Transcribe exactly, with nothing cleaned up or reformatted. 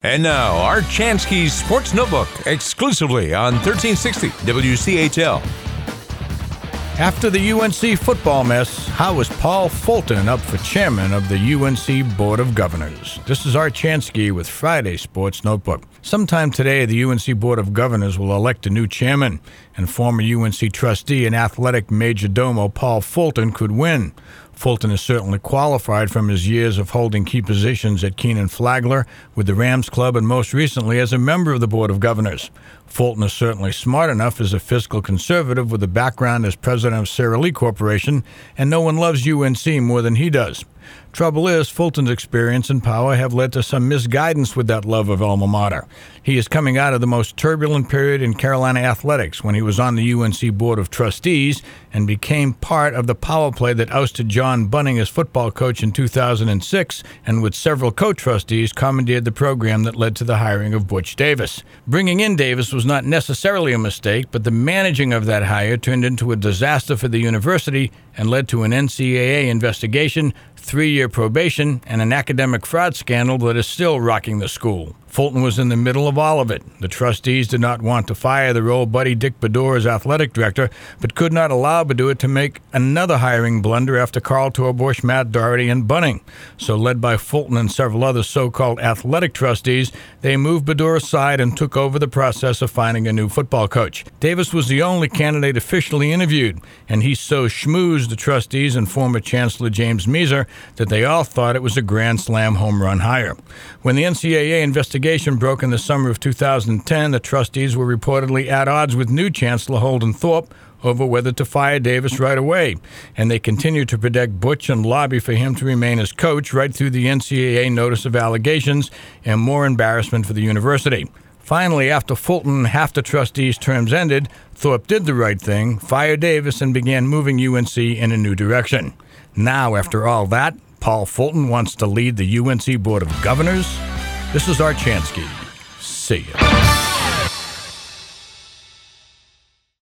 And now, Art Chansky's Sports Notebook, exclusively on thirteen sixty W C H L. After the U N C football mess, how is Paul Fulton up for chairman of the U N C Board of Governors? This is Art Chansky with Friday Sports Notebook. Sometime today, the U N C Board of Governors will elect a new chairman, and former U N C trustee and athletic majordomo Paul Fulton could win. Fulton is certainly qualified from his years of holding key positions at Keenan Flagler with the Rams Club and most recently as a member of the Board of Governors. Fulton is certainly smart enough as a fiscal conservative with a background as president of Sara Lee Corporation, and no one loves U N C more than he does. Trouble is, Fulton's experience and power have led to some misguidance with that love of alma mater. He is coming out of the most turbulent period in Carolina athletics when he was on the U N C Board of Trustees and became part of the power play that ousted John Bunning as football coach in two thousand six, and with several co-trustees commandeered the program that led to the hiring of Butch Davis. Bringing in Davis was not necessarily a mistake, but the managing of that hire turned into a disaster for the university and led to an N C double A investigation, three-year probation, and an academic fraud scandal that is still rocking the school. Fulton was in the middle of all of it. The trustees did not want to fire their old buddy Dick Bedour as athletic director, but could not allow Bedour to make another hiring blunder after Carl Torbush, Matt Doherty, and Bunning. So led by Fulton and several other so-called athletic trustees, they moved Bedour aside and took over the process of finding a new football coach. Davis was the only candidate officially interviewed, and he so schmoozed the trustees and former Chancellor James Measer that they all thought it was a grand slam home run hire. When the N C double A investigation broke in the summer of two thousand ten, the trustees were reportedly at odds with new Chancellor Holden Thorpe over whether to fire Davis right away, and they continued to protect Butch and lobby for him to remain as coach right through the N C double A notice of allegations and more embarrassment for the university. Finally, after Fulton and half the trustees' terms ended, Thorpe did the right thing, fired Davis, and began moving U N C in a new direction. Now, after all that, Paul Fulton wants to lead the U N C Board of Governors? This is Art Chansky. See ya.